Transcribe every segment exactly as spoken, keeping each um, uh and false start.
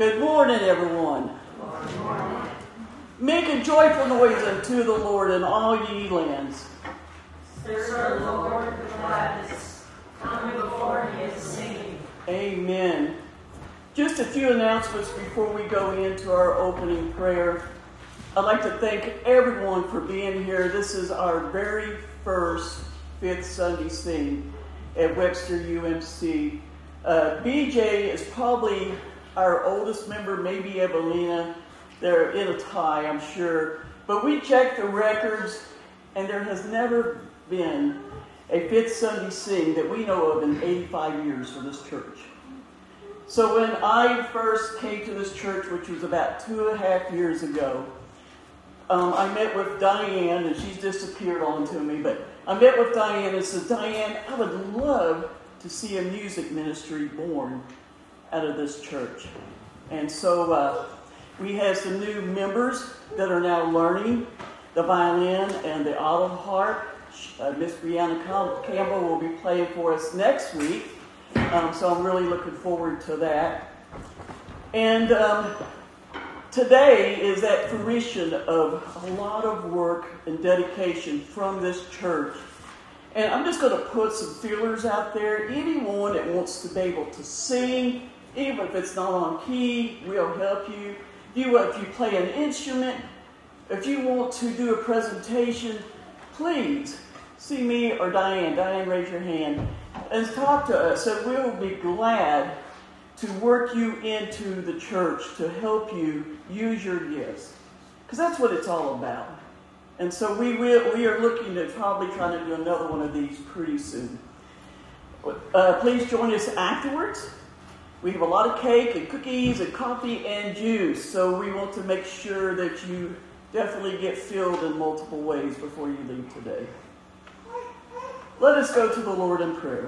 Good morning, everyone. Good morning. Make a joyful noise unto the Lord in all ye lands. Serve the Lord with gladness. Come before him singing. Amen. Just a few announcements before we go into our opening prayer. I'd like to thank everyone for being here. This is our very first Fifth Sunday Sing at Webster U M C. Uh, B J is probably our oldest member, maybe Evelina. They're in a tie, I'm sure. But we checked the records, and there has never been a Fifth Sunday Sing that we know of in eighty-five years for this church. So when I first came to this church, which was about two and a half years ago, um, I met with Diane, and she's disappeared onto me, but I met with Diane and said, Diane, I would love to see a music ministry born out of this church. And so uh, we have some new members that are now learning the violin and the auto harp. Uh, Miss Brianna Campbell will be playing for us next week. Um, so I'm really looking forward to that. And um, today is that fruition of a lot of work and dedication from this church. And I'm just going to put some feelers out there. Anyone that wants to be able to sing, even if it's not on key, we'll help you. You, if you play an instrument, if you want to do a presentation, please see me or Diane. Diane, raise your hand and talk to us. So we'll be glad to work you into the church to help you use your gifts. Because that's what it's all about. And so we will, we are looking to probably try to do another one of these pretty soon. Uh, please join us afterwards. We have a lot of cake and cookies and coffee and juice. So we want to make sure that you definitely get filled in multiple ways before you leave today. Let us go to the Lord in prayer.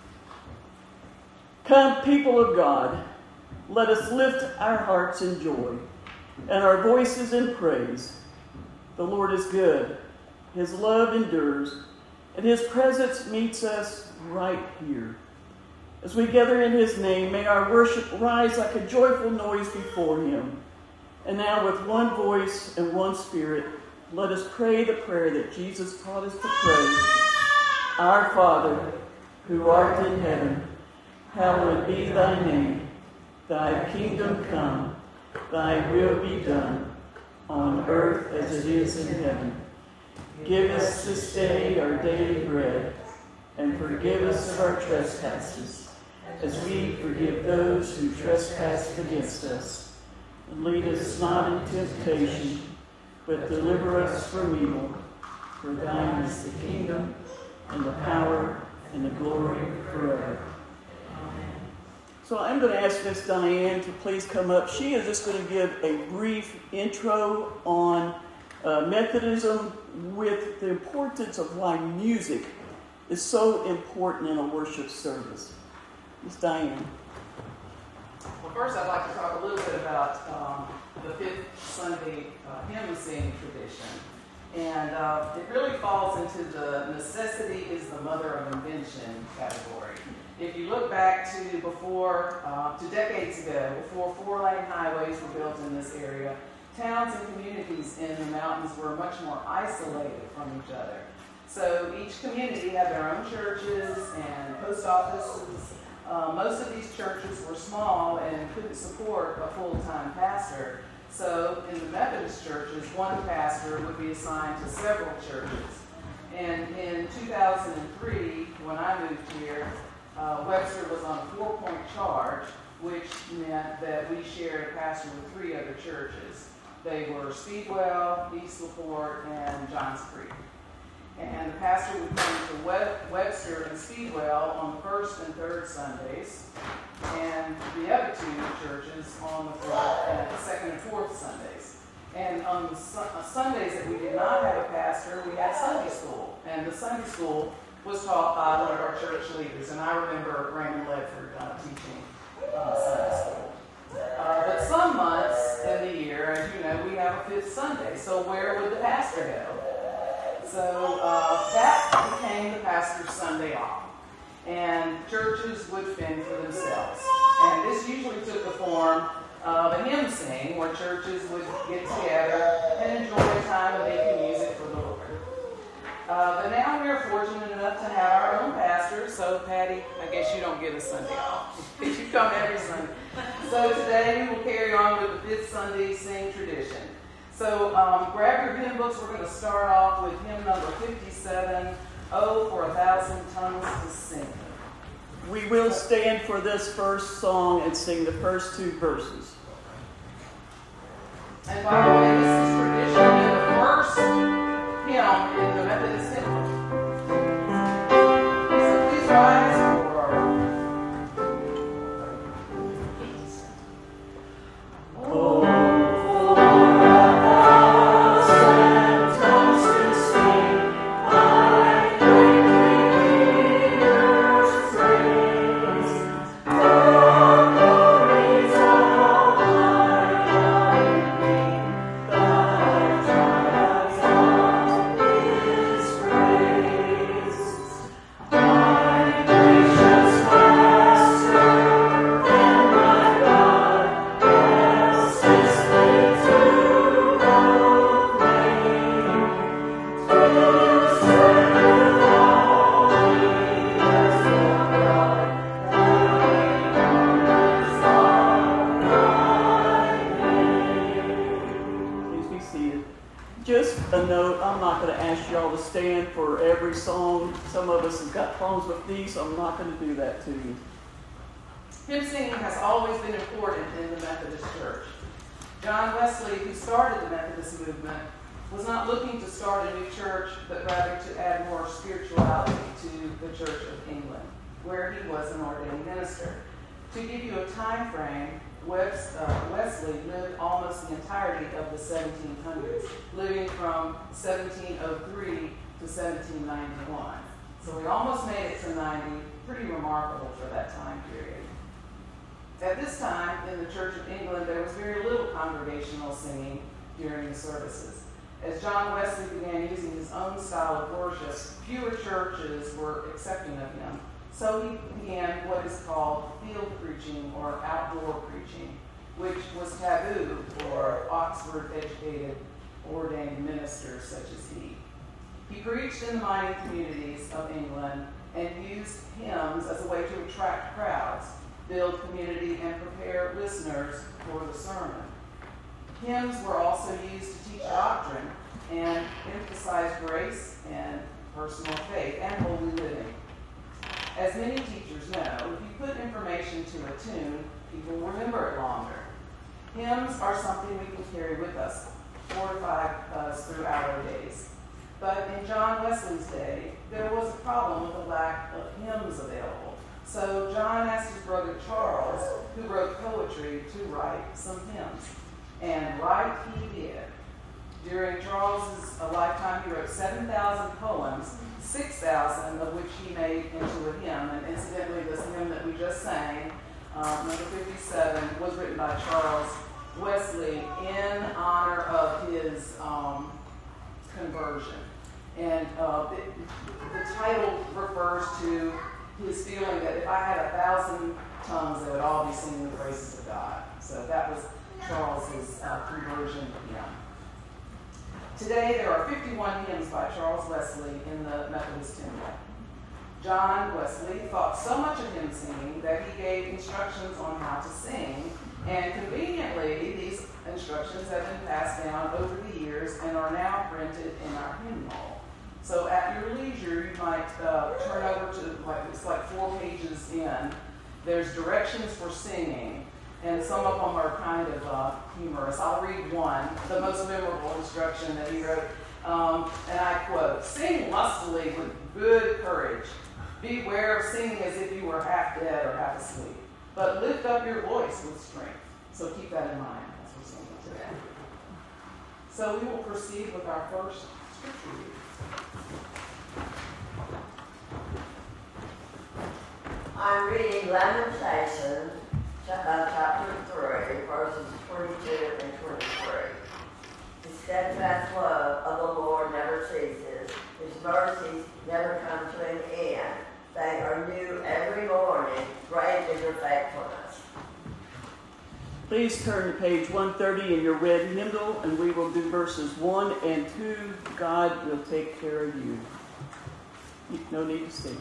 Come, people of God, let us lift our hearts in joy and our voices in praise. The Lord is good. His love endures, and his presence meets us right here. As we gather in his name, may our worship rise like a joyful noise before him. And now with one voice and one spirit, let us pray the prayer that Jesus taught us to pray. Our Father, who art in heaven, hallowed be thy name. Thy kingdom come, thy will be done, on earth as it is in heaven. Give us this day our daily bread, and forgive us of our trespasses, as we forgive those who trespass against us. And lead us not into temptation, but deliver us from evil. For thine is the kingdom, and the power, and the glory forever. So I'm going to ask Miss Diane to please come up. She is just going to give a brief intro on uh, Methodism with the importance of why music is so important in a worship service. Miss Diane. Well, first I'd like to talk a little bit about um, the Fifth Sunday uh, hymn singing tradition. And uh, it really falls into the necessity is the mother of invention category. If you look back to before, uh, to decades ago, before four-lane highways were built in this area, towns and communities in the mountains were much more isolated from each other. So each community had their own churches and post offices. Uh, most of these churches were small and couldn't support a full-time pastor. So in the Methodist churches, one pastor would be assigned to several churches. And in two thousand three, when I moved here, Uh, Webster was on a four-point charge, which meant that we shared a pastor with three other churches. They were Speedwell, East LaPorte, and Johns Creek. And the pastor would come to Web- Webster and Speedwell on the first and third Sundays, and the other two churches on the fourth, and the second and fourth Sundays. And on the su- uh, Sundays that we did not have a pastor, we had Sunday school. And the Sunday school was taught by one of our church leaders, and I remember Raymond Ledford uh, teaching uh, Sunday school. Uh, but some months in the year, as you know, we have a fifth Sunday, so where would the pastor go? So uh, that became the pastor's Sunday off, and churches would fend for themselves. And this usually took the form of a hymn sing where churches would get together and enjoy a time of making music for the Lord. Uh, but now we are fortunate enough to have our own pastor. So, Patty, I guess you don't get a Sunday off. You come every Sunday. So today we will carry on with the fifth Sunday sing tradition. So um, grab your hymn books. We're going to start off with hymn number fifty-seven, Oh, for a Thousand Tongues to Sing. We will stand for this first song and sing the first two verses. And by the way, this is tradition in the first hymn in the Methodist hymn. So please rise for Oh. Some of us have got problems with these, so I'm not going to do that to you. Hymn singing has always been important in the Methodist Church. John Wesley, who started the Methodist movement, was not looking to start a new church, but rather to add more spirituality to the Church of England, where he was an ordained minister. To give you a time frame, Wesley lived almost the entirety of the seventeen hundreds, living from seventeen oh three to seventeen ninety-one. So we almost made it to ninety, pretty remarkable for that time period. At this time, in the Church of England, there was very little congregational singing during the services. As John Wesley began using his own style of worship, fewer churches were accepting of him. So he began what is called field preaching or outdoor preaching, which was taboo for Oxford-educated ordained ministers such as he. He preached in the mining communities of England and used hymns as a way to attract crowds, build community, and prepare listeners for the sermon. Hymns were also used to teach doctrine and emphasize grace and personal faith and holy living. As many teachers know, if you put information to a tune, people remember it longer. Hymns are something we can carry with us, fortify us throughout our days. But in John Wesley's day, there was a problem with the lack of hymns available. So John asked his brother Charles, who wrote poetry, to write some hymns. And write he did. During Charles's lifetime, he wrote seven thousand poems, six thousand of which he made into a hymn. And incidentally, this hymn that we just sang, uh, number fifty-seven, was written by Charles Wesley in honor of his um, conversion. And uh, it, the title refers to his feeling that if I had a thousand tongues, they would all be singing the praises of God. So that was Charles's uh, conversion hymn. Today, there are fifty-one hymns by Charles Wesley in the Methodist hymn book. John Wesley thought so much of hymn singing that he gave instructions on how to sing, and conveniently, these instructions have been passed down over the years and are now printed in our hymn roll. So at your leisure, you might uh, turn over to, like, it's like four pages in. There's directions for singing, and some of them are kind of uh, humorous. I'll read one, the most memorable instruction that he wrote, um, and I quote, "Sing lustily with good courage. Beware of singing as if you were half dead or half asleep, but lift up your voice with strength." So keep that in mind as we're singing today. So we will proceed with our first scripture reading. I'm reading Lamentations, chapter three, verses twenty-two and twenty-three. The steadfast love of the Lord never ceases. His mercies never come to an end. They are new every morning. Great is your faithfulness. Please turn to page one thirty in your red hymnal, and we will do verses one and two. God will take care of you. No need to stand.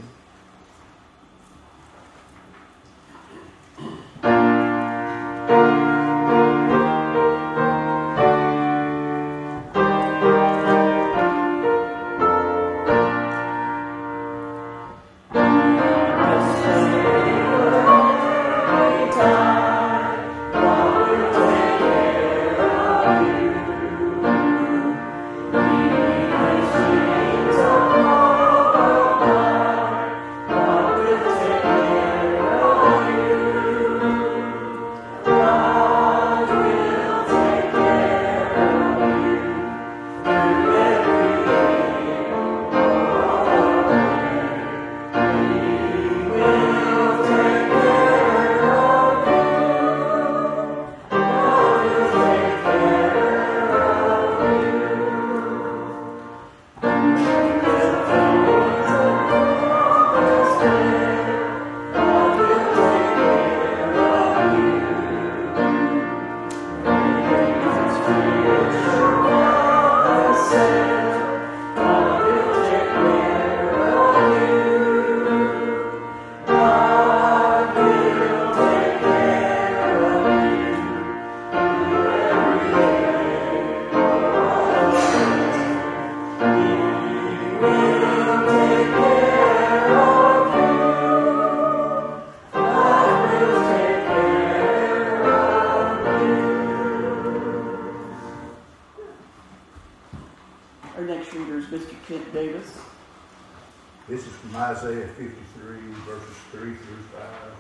This is from Isaiah fifty-three, verses three through five.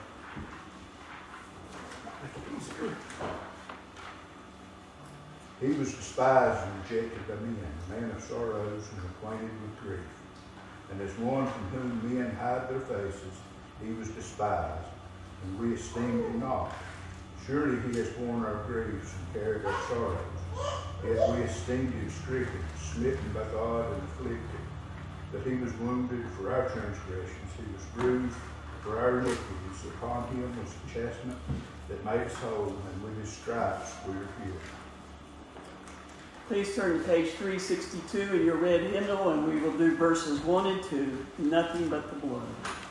He was despised and rejected by men, a man of sorrows and acquainted with grief. And as one from whom men hide their faces, he was despised, and we esteemed him not. Surely he has borne our griefs and carried our sorrows. Yet we esteemed him stricken, smitten by God, and afflicted. But he was wounded for our transgressions, he was bruised for our iniquities. Upon him was the chastisement that made us whole, and with his stripes we are healed. Please turn to page three sixty-two in your red hymnal, and we will do verses one and two, Nothing But the Blood.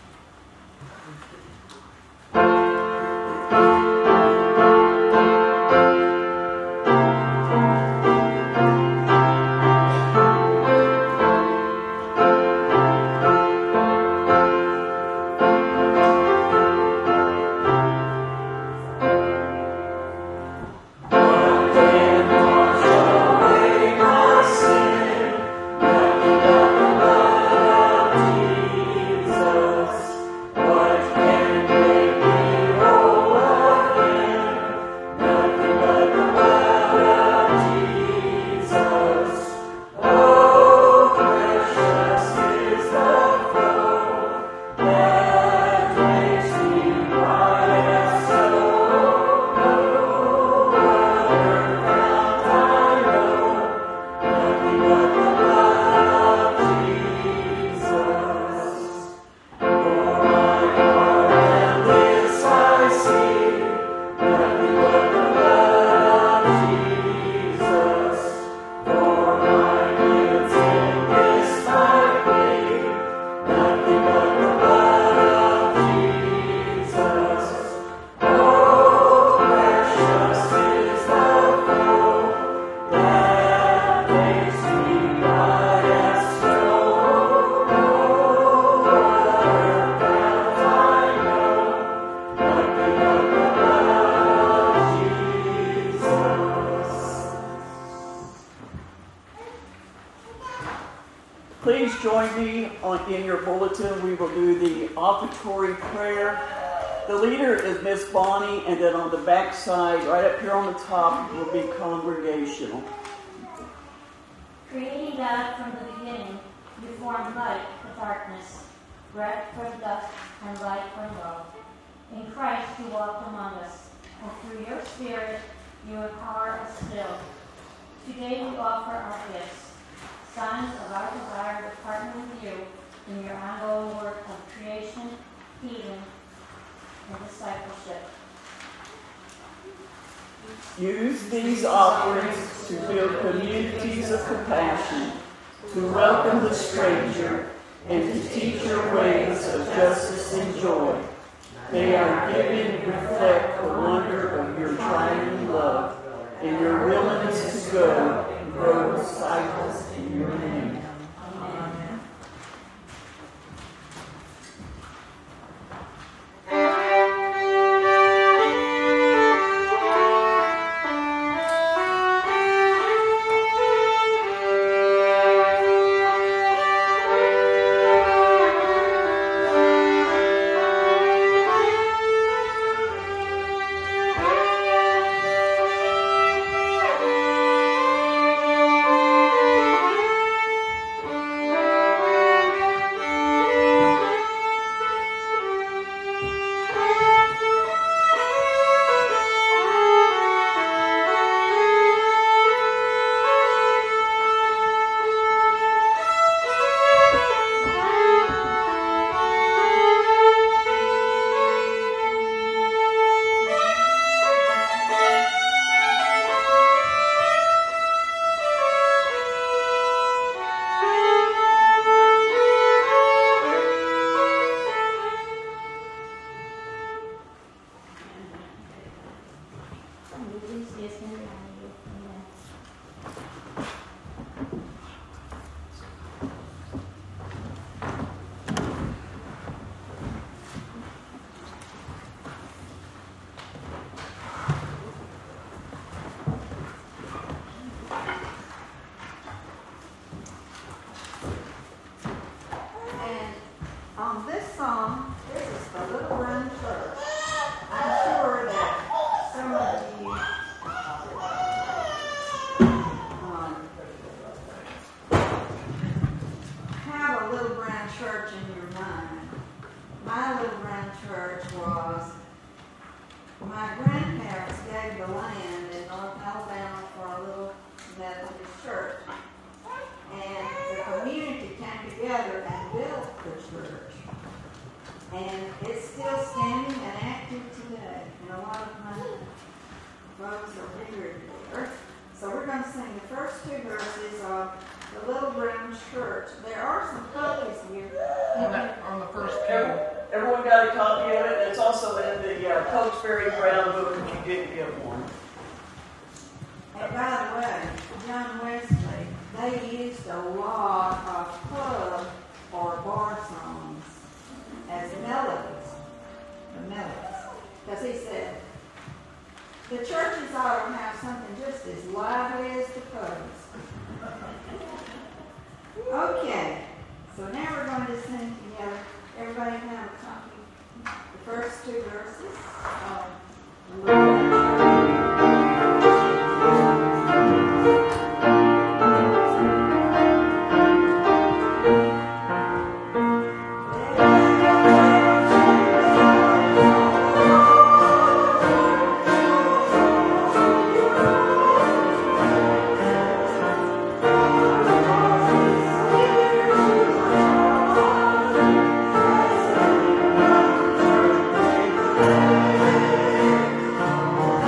Please join me on, in your bulletin. We will do the offertory prayer. The leader is Miss Bonnie, and then on the back side, right up here on the top, will be congregational. Creating God from the beginning, you formed light from darkness, breath from dust, and light from love. In Christ you walked among us, and through your Spirit you empower us still. Today we offer our gifts, signs of our desire to partner with you in your ongoing work of creation, healing, and discipleship. Use these offerings to build communities of compassion, to welcome the stranger, and to teach your ways of justice and joy. May our giving reflect the wonder of your triune love and your willingness to go and grow disciples in your name. Thank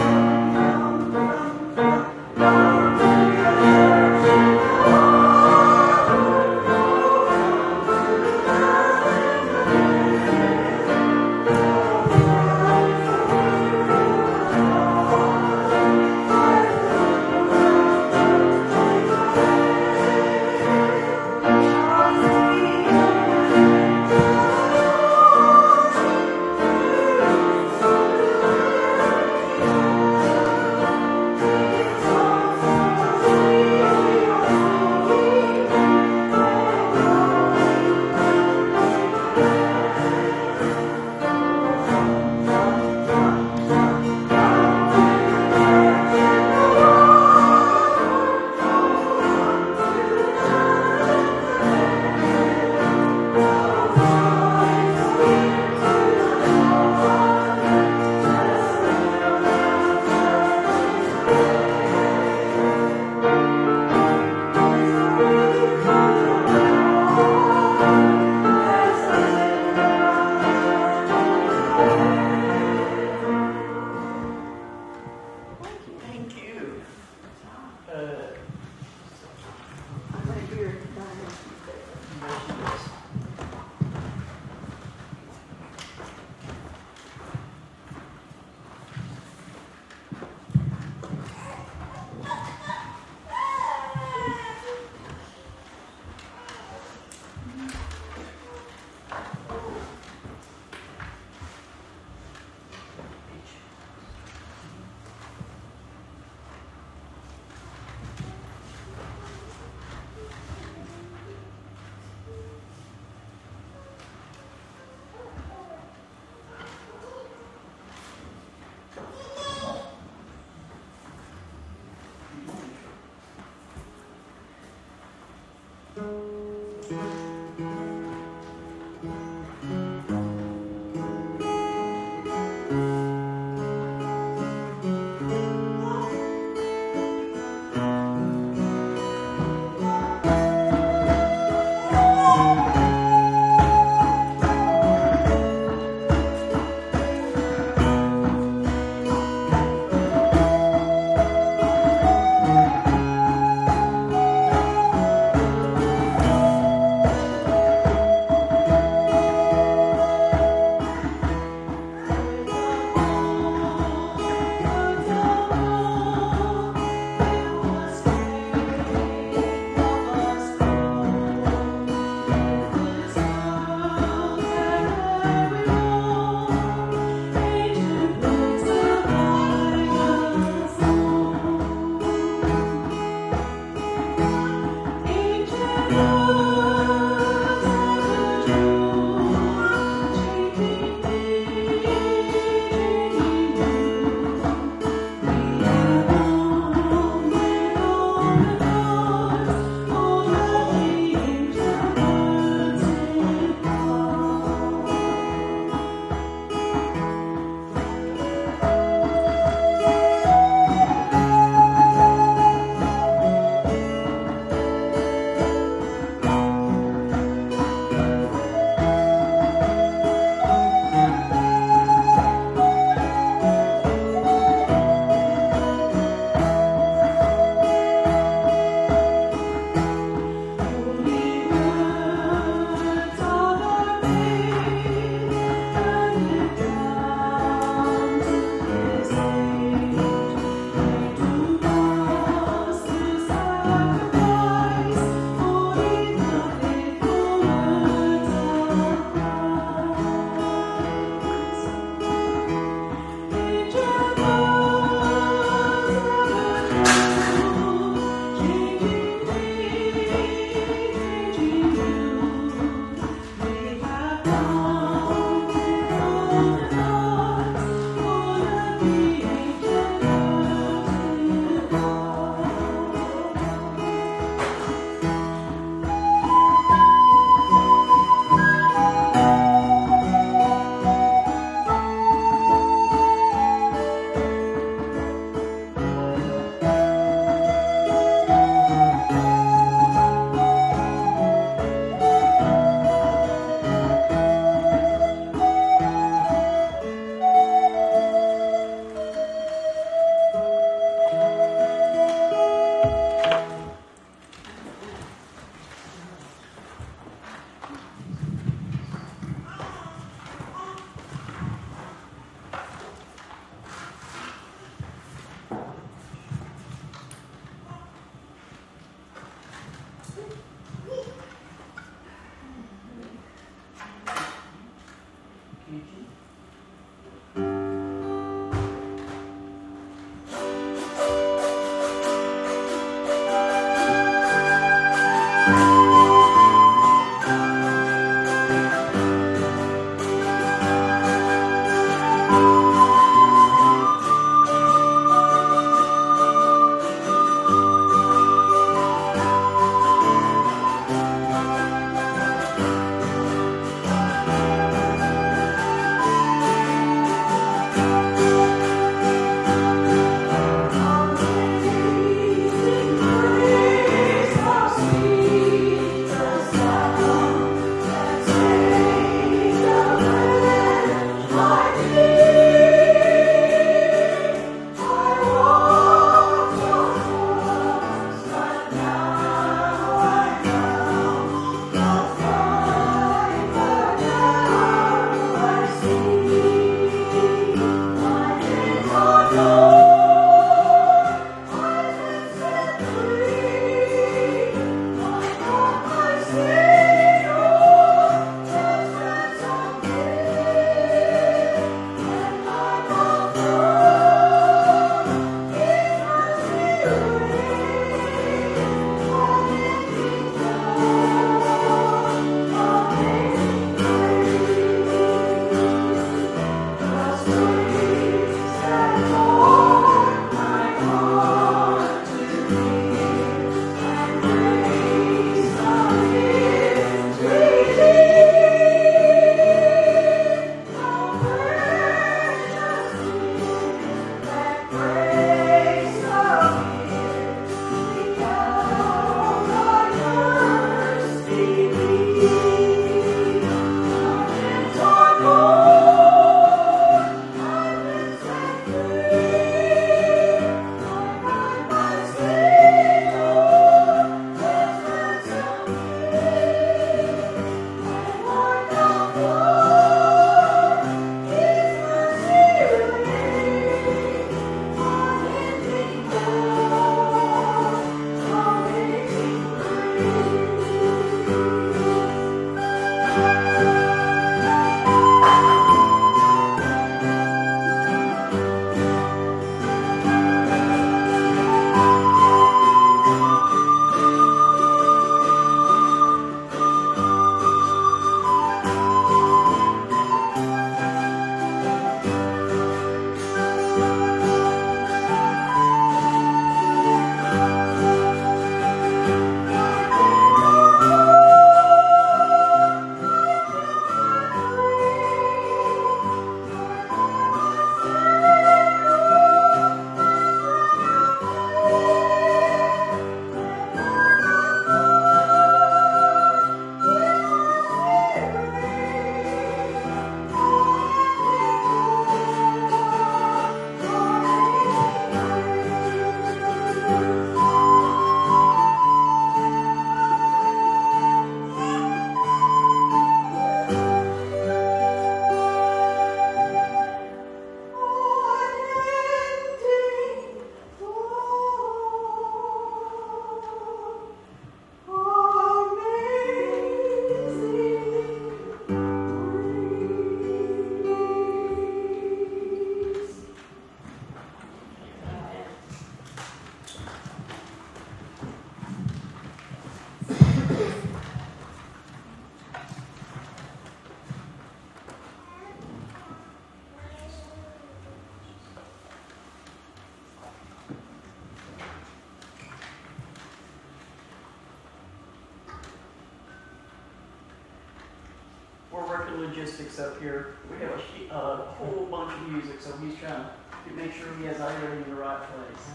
we're working logistics up here. We have a, she- a whole bunch of music, so he's trying to make sure he has everything in the right place.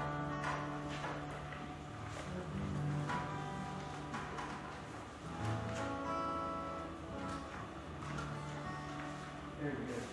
There we go.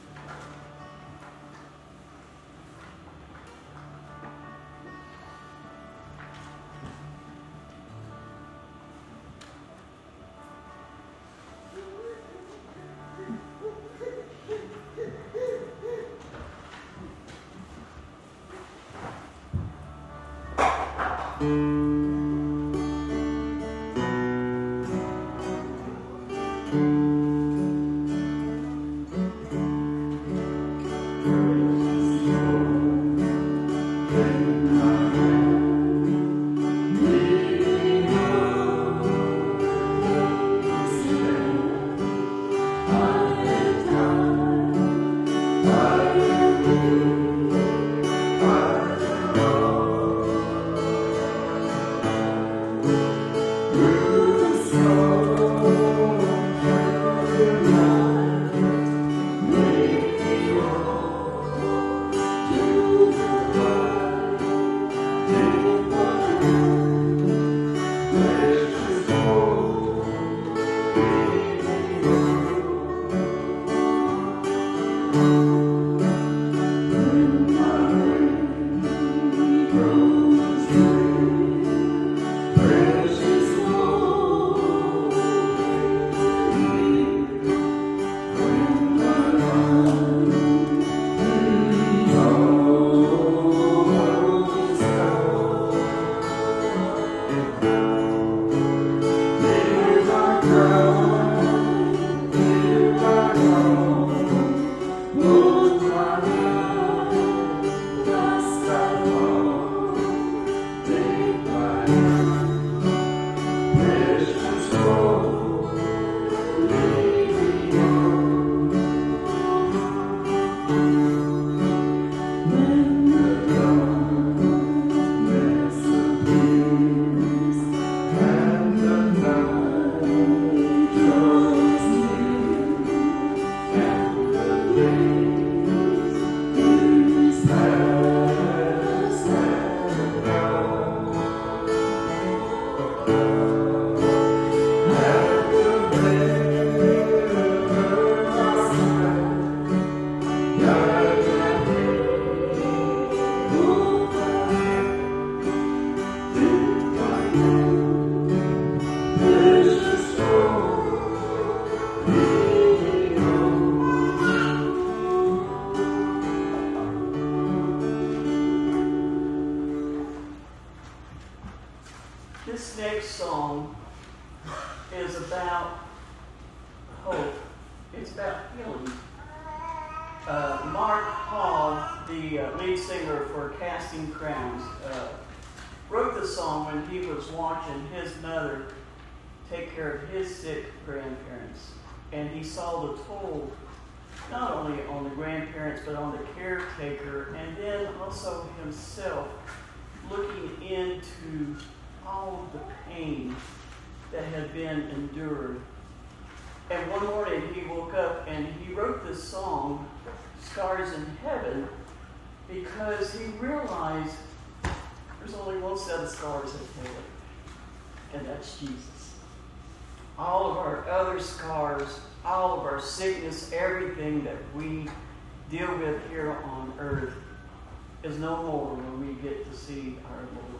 This next song is about hope. It's about healing. Uh, Mark Hall, the uh, lead singer for Casting Crowns, uh, wrote this song when he was watching his mother take care of his sick grandparents. And he saw the toll not only on the grandparents, but on the caretaker, and then also himself looking into all the pain that had been endured. And one morning he woke up and he wrote this song, Scars in Heaven, because he realized there's only one set of scars in heaven, and that's Jesus. All of our other scars, all of our sickness, everything that we deal with here on earth is no more when we get to see our Lord.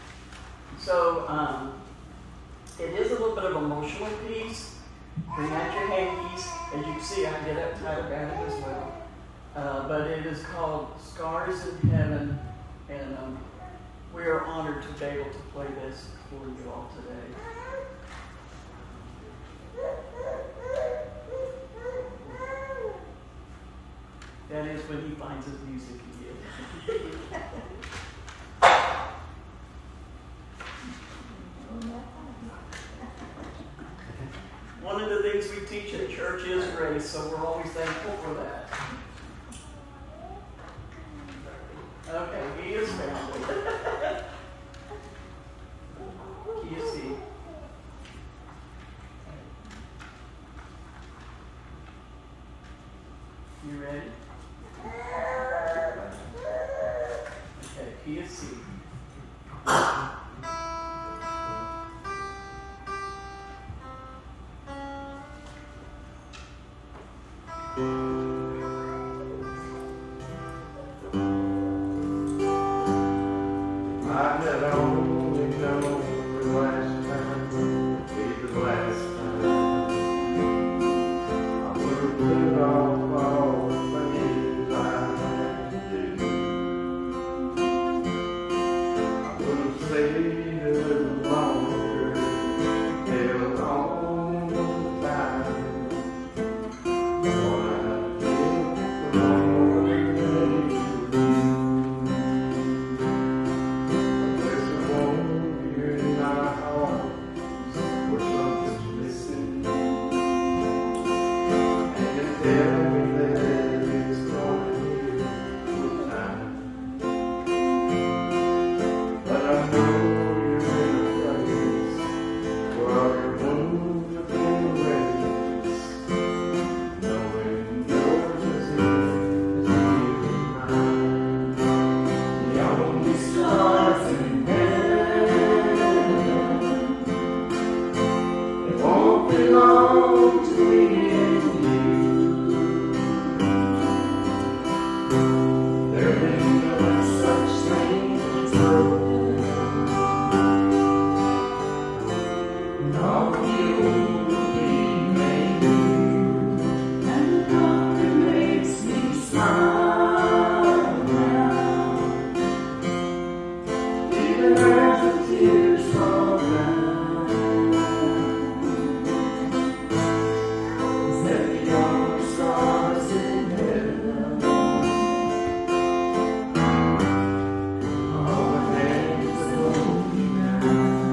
So um, it is a little bit of an emotional piece. Bring out your hankies. As you can see, I get uptight about it as well. Uh, but it is called Scars in Heaven, and um, we are honored to be able to play this for you all today. That is when he finds his music again. One of the things we teach in church is grace, so we're always thankful for that. Okay, he is found it. Key of C. You ready? Okay, key of C. I had only known the last time would be the last time. I would have put off all the things I had to do. I would have stayed a little longer, held on the time. What I did for one more day. There's a wound here in my heart where something's missing, and you tell me that it's gonna heal with time. But I know you're in a place where all your wounds have been raised, knowing yours is healed as mine. The only stars in it won't belong to me and you. There ain't no such thing as broken. All you will be made new, and the love that makes me smile now. Even as the tears fall down. Let the only stars in heaven. All the hands that hold me now.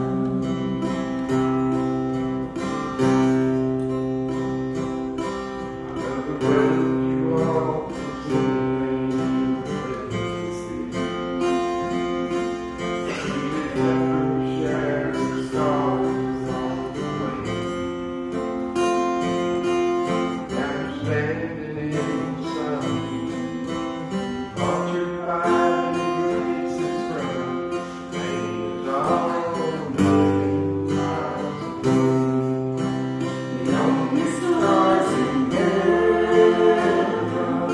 I love the way you all seem to see. Even if we share the stars on the way. I'm standing in the sun, occupied in grace's front, angels all a million miles away. The only stars in heaven,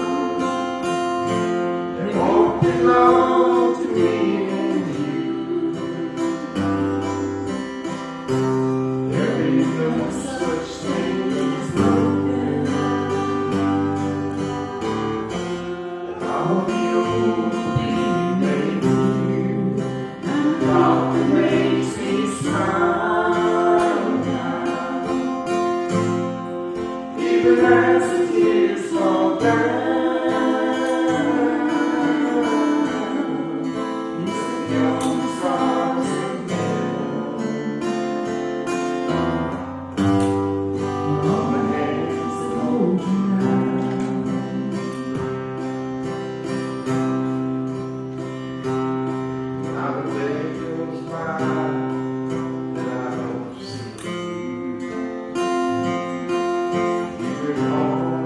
they won't belong to me and you. There ain't no such thing as broken. All the old be made new, and the love that makes me smile now. Even as the tears fall down, it's the only stars in heaven. All the hands that hold you now. Now the day goes by that I don't see you. You're home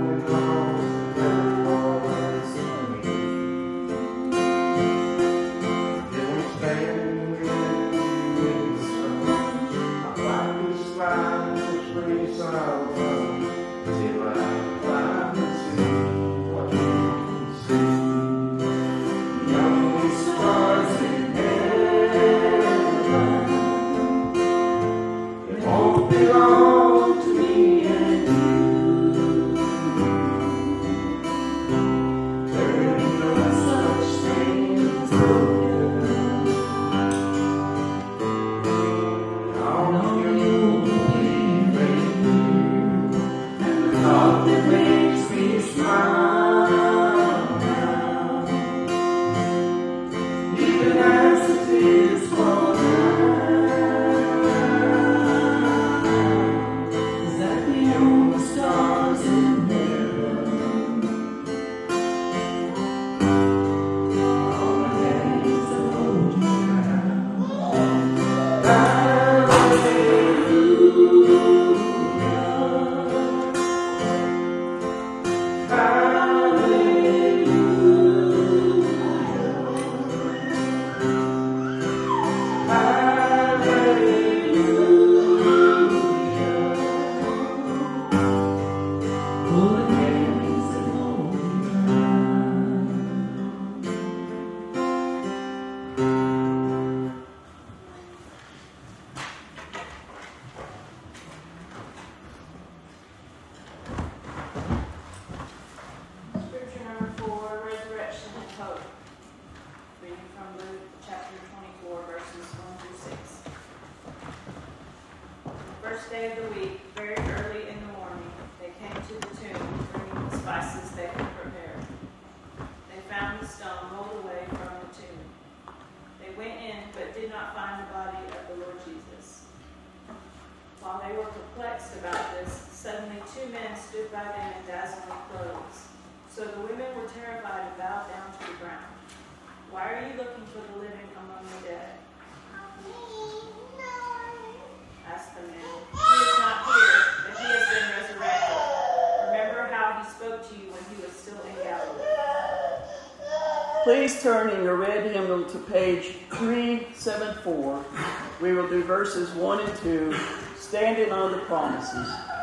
Please turn in your red hymnal to page three seventy-four. We will do verses one and two, standing on the promises.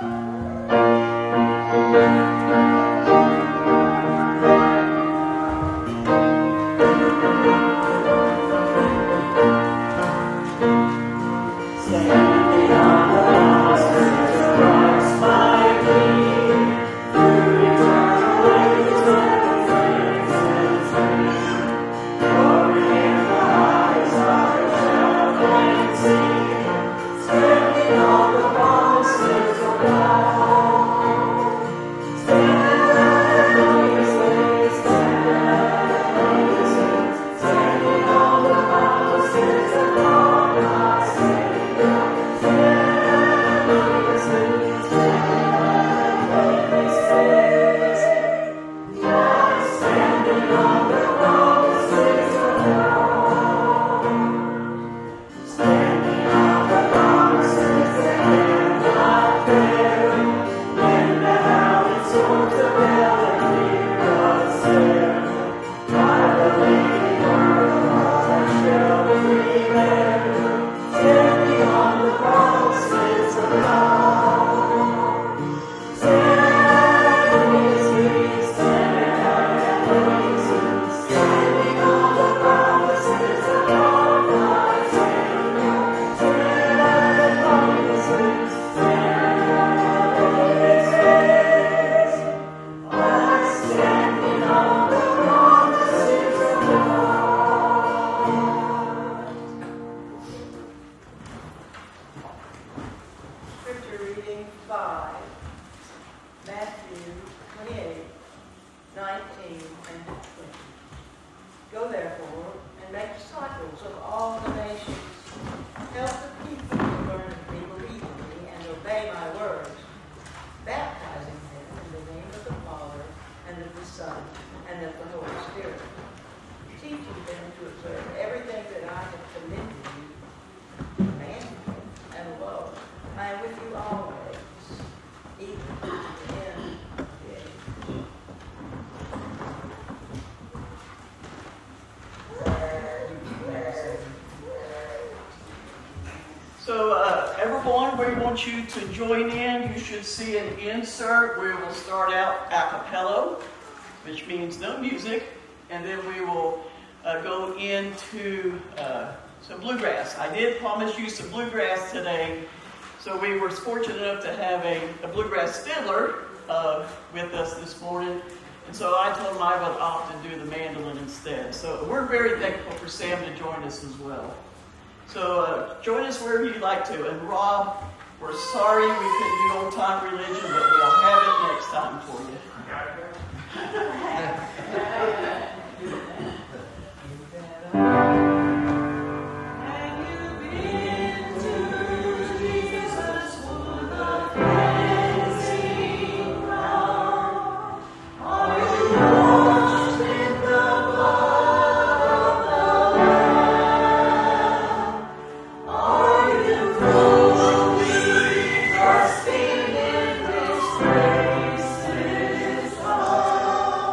You to join in. You should see an insert where we'll start out a cappella, which means no music, and then we will uh, go into uh, some bluegrass. I did promise you some bluegrass today, so we were fortunate enough to have a, a bluegrass fiddler uh, with us this morning, and so I told him I would opt and do the mandolin instead. So we're very thankful for Sam to join us as well. So uh, join us wherever you'd like to. And Rob, we're sorry we couldn't do old-time religion, but we'll have it next time for you. Trusting in His grace, His love.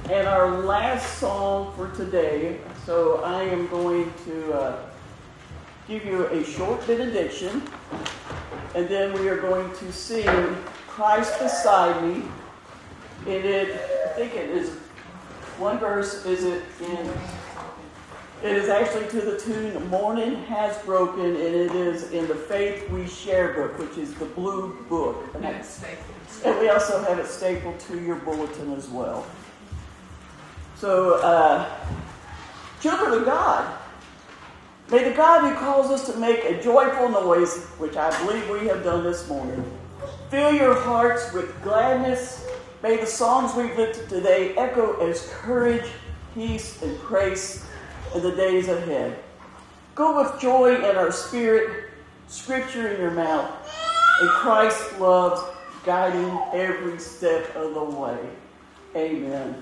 and our last song for today. So I am going to uh, give you a short benediction, and then we are going to sing Christ Beside Me. And it, I think it is, one verse is it in, it is actually to the tune Morning Has Broken, and it is in the Faith We Share book, which is the blue book. And, that's, and we also have it stapled to your bulletin as well. So, uh, children of God, may the God who calls us to make a joyful noise, which I believe we have done this morning, fill your hearts with gladness. May the songs we've lifted today echo as courage, peace, and grace in the days ahead. Go with joy in our spirit, Scripture in your mouth, and Christ's love guiding every step of the way. Amen.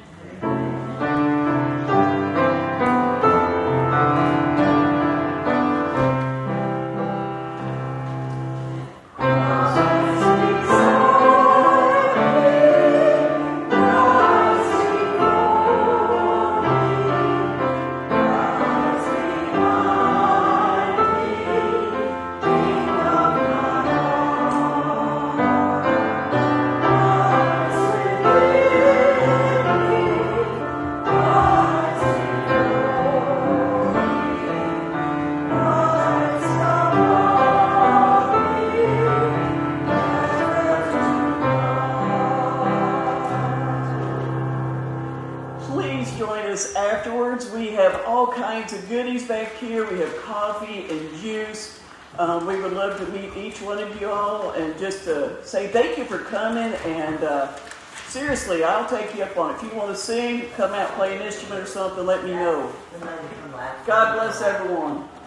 Of goodies back here. We have coffee and juice. Um, we would love to meet each one of you all and just to say thank you for coming. And uh, seriously, I'll take you up on it. If you want to sing, come out, play an instrument or something, let me know. God bless everyone.